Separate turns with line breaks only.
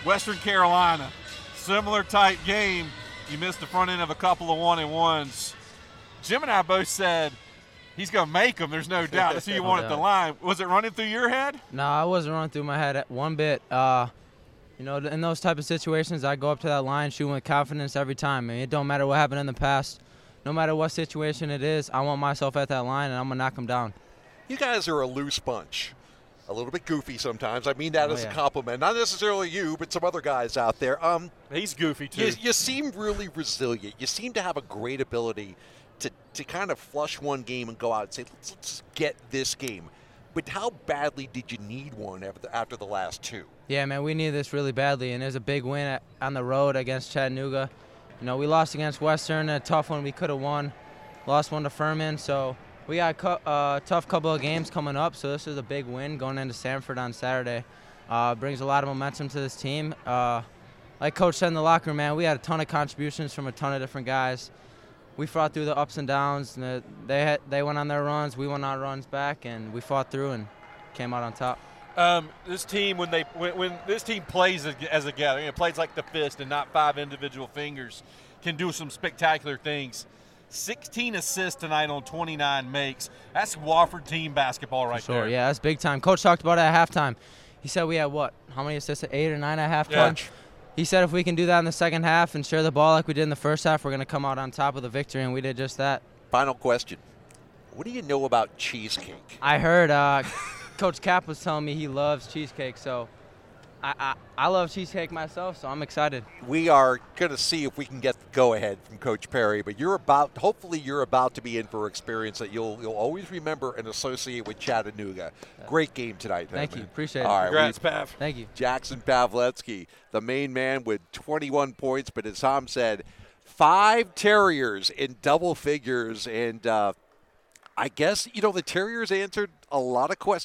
Western Carolina, similar type game. You missed the front end of a couple of 1-and-1s. Jim and I both said he's going to make them, there's no doubt. That's who you want at the line. Was it running through your head?
No, I wasn't running through my head one bit. In those type of situations, I go up to that line shooting with confidence every time. I mean, it don't matter what happened in the past. No matter what situation it is, I want myself at that line, and I'm going to knock them down.
You guys are a loose bunch. A little bit goofy sometimes. I mean that as a compliment. Not necessarily you, but some other guys out there.
He's goofy, too.
You seem really resilient. You seem to have a great ability to kind of flush one game and go out and say, let's get this game. But how badly did you need one after the last two?
Yeah, man, we need this really badly, and there's a big win on the road against Chattanooga. We lost against Western, a tough one we could have won. Lost one to Furman, so we got a tough couple of games coming up, so this is a big win going into Sanford on Saturday. Brings a lot of momentum to this team. Like Coach said in the locker room, man, we had a ton of contributions from a ton of different guys. We fought through the ups and downs. And they went on their runs, we went on our runs back, and we fought through and came out on top.
This team, when this team plays as a gathering, it plays like the fist and not 5 individual fingers, can do some spectacular things. 16 assists tonight on 29 makes. That's Wofford team basketball right there.
Yeah, that's big time. Coach talked about it at halftime. He said we had how many assists? 8 or 9 at halftime? Yeah. He said if we can do that in the second half and share the ball like we did in the first half, we're going to come out on top of the victory, and we did just that.
Final question. What do you know about cheesecake?
I heard Coach Cap was telling me he loves cheesecake, so I love cheesecake myself, so I'm excited.
We are going to see if we can get the go-ahead from Coach Perry, but hopefully you're about to be in for an experience that you'll always remember and associate with Chattanooga. Great game tonight.
Thank you. Appreciate it.
All right, congrats, Pav.
Thank you.
Jackson Pavletsky, the main man with 21 points, but as Tom said, 5 Terriers in double figures, and I guess, the Terriers answered a lot of questions.